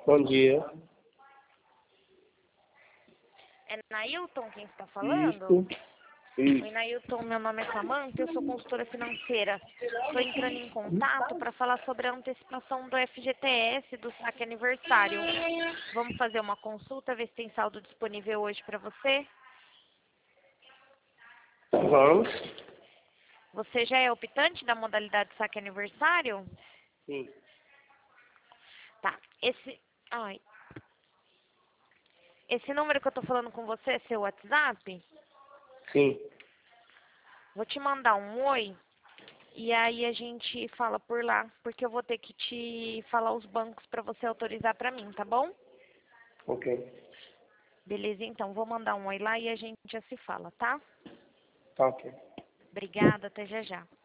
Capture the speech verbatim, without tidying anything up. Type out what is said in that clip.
Bom dia. É Nailton quem está falando? Isso. Isso. Oi, Nailton, meu nome é Samanta, eu sou consultora financeira. Estou entrando em contato para falar sobre a antecipação do F G T S do saque aniversário. Vamos fazer uma consulta, ver se tem saldo disponível hoje para você? Vamos? Você já é optante da modalidade saque aniversário? Sim. Tá, esse... Ai... Esse número que eu tô falando com você é seu WhatsApp? Sim. Vou te mandar um oi e aí a gente fala por lá, porque eu vou ter que te falar os bancos para você autorizar para mim, tá bom? Ok. Beleza, então, vou mandar um oi lá e a gente já se fala, tá? Tá ok. Obrigada, até já já.